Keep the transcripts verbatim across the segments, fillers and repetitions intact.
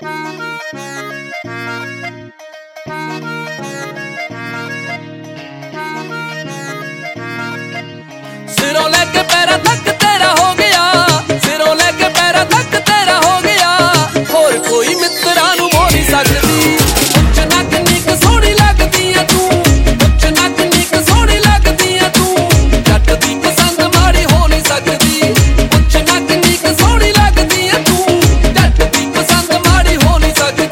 सिरों लेके पैरा तक तेरा हो गया, सिरों लेके पैरा तक तेरा हो गया। होर कोई मित्रा नू हो नहीं सकदी। पुछ ना किन्नी क सोहनी लगदी है तू, पुछ ना किन्नी क सोहनी लगदी है तू। जट दी पसंद माड़ी हो नहीं सकदी। पुछ ना किन्नी क सोहनी लगदी है तू, जट दी पसंद माड़ी हो नहीं सकदी।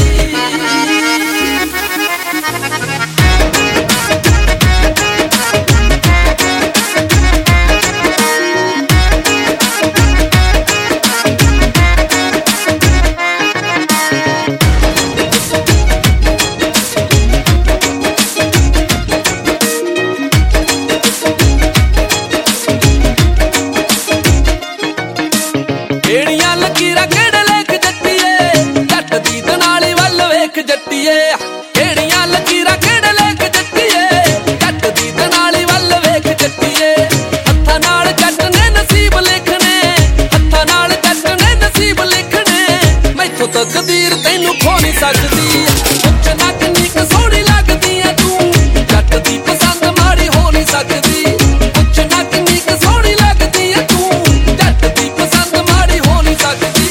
ਕਿਹੜੀਆਂ ਲਕੀਰਾਂ ਕਿਹੜੇ ਲੇਖ ਜੱਟੀਏ, ਜੱਟ ਦੀ ਦਨਾਲੀ ਵੱਲ ਵੇਖ ਜੱਟੀਏ। ਕਿਹੜੀਆਂ ਲਕੀਰਾਂ ਕਿਹੜੇ ਲੇਖ ਜੱਟੀਏ, ਜੱਟ ਦੀ ਦਨਾਲੀ ਵੱਲ ਵੇਖ ਜੱਟੀਏ। ਹੱਥਾਂ ਨਾਲ ਜੱਟ ਨੇ ਨਸੀਬ ਲਿਖਣੇ, ਹੱਥਾਂ ਨਾਲ ਜੱਟ ਨੇ ਨਸੀਬ ਲਿਖਣੇ। ਮੈਥੋਂ ਤਕਦੀਰ ਤੈਨੂੰ ਖੋ ਨਹੀਂ ਸਕਦੀ। ਪੁੱਛ ਨਾ ਕਿੰਨੀ ਕ ਸੋਹਣੀ ਲੱਗਦੀ ਐ ਤੂੰ, ਜੱਟ ਦੀ ਪਸੰਦ ਮਾੜੀ ਹੋ ਨਹੀਂ ਸਕਦੀ। ਪੁੱਛ ਨਾ ਕਿੰਨੀ ਕ ਸੋਹਣੀ ਲੱਗਦੀ ਐ ਤੂੰ, ਜੱਟ ਦੀ ਪਸੰਦ ਮਾੜੀ ਹੋ ਨਹੀਂ ਸਕਦੀ।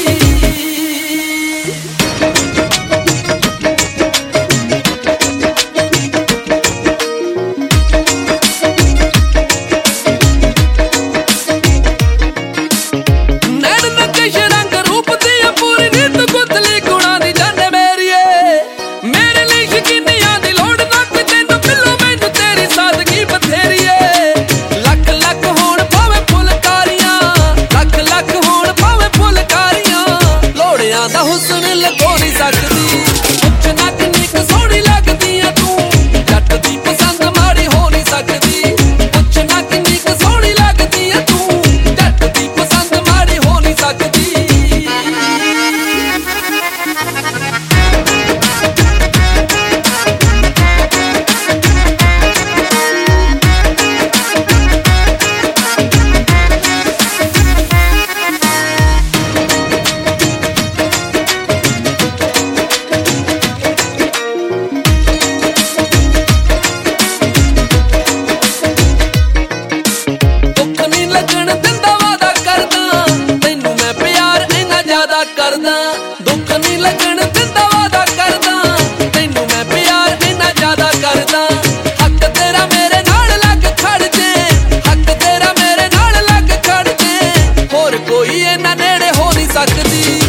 ਨੈਣ ਨਕਸ਼ ਰੰਗ ਰੂਪ ਦੀ ਪੂਰੀ ਨੀਤ ਗੁੱਤਲੀ ਗੁਣਾਂ ਦੀ ਜਾਨੇ ਮੇਰੀਏ। ਮੇਰੇ ਲਈ ਸ਼ਕੀਨੀਆਂ ਦੀ ਲੋੜ ਨਾ ਕੋਈ ਤੈਨੂੰ ਮਿਲੋ ਮੈਨੂੰ ਤੇਰੀ ਸਾਦਗੀ ਬਥੇਰੀਏ। ਲੱਖ ਲੱਖ ਹੋਣ ਭਾਵੇਂ ਫੁਲਕਾਰੀਆਂ, ਲੱਖ ਲੱਖ ਹੋਣ ਭਾਵੇਂ ਫੁਲਕਾਰੀਆਂ। ਲੋੜਿਆਂ ਦਾ ਹੁਸਨ ਲਗੋ ਨਹੀਂ ਸਕਦੀ। ਪੁੱਛ ਨਾ ਕਿੰਨੀ ਕ ਸੋਹਣੀ ਲੱਗਦੀ ਐ ਤੂੰ, ਜੱਟ ਦੀ ਪਸੰਦ ਮਾੜੀ ਹੋ ਨਹੀਂ ਸਕਦੀ। ਪੁੱਛ ਨਾ ਕਿੰਨੀ ਕ ਸੋਹਣੀ ਲੱਗਦੀ ਐ ਤੂੰ, ਜੱਟ ਦੀ ਪਸੰਦ ਮਾੜੀ ਹੋ ਨਹੀਂ ਸਕਦੀ। ਦੁੱਖ ਨੀ ਲੱਗਣ ਦਿੰਦਾ ਵਾਦਾ ਕਰਦਾ, ਤੈਨੂੰ ਮੈਂ ਪਿਆਰ ਇੰਨਾ ਜ਼ਿਆਦਾ ਕਰਦਾ। ਦੁੱਖ ਨੀ ਲੱਗਣ ਦਿੰਦਾ ਵਾਦਾ ਕਰਦਾ, ਤੈਨੂੰ ਮੈਂ ਪਿਆਰ ਇੰਨਾ ਜ਼ਿਆਦਾ ਕਰਦਾ। ਹੱਕ ਤੇਰਾ ਮੇਰੇ ਨਾਲ ਲੱਗ ਖੜ ਜੇ, ਹੱਕ ਤੇਰਾ ਮੇਰੇ ਨਾਲ ਲੱਗ ਖੜ ਜੇ। ਹੋਰ ਕੋਈ ਇੰਨਾ ਨੇੜੇ ਹੋ ਨਹੀਂ ਸਕਦੀ।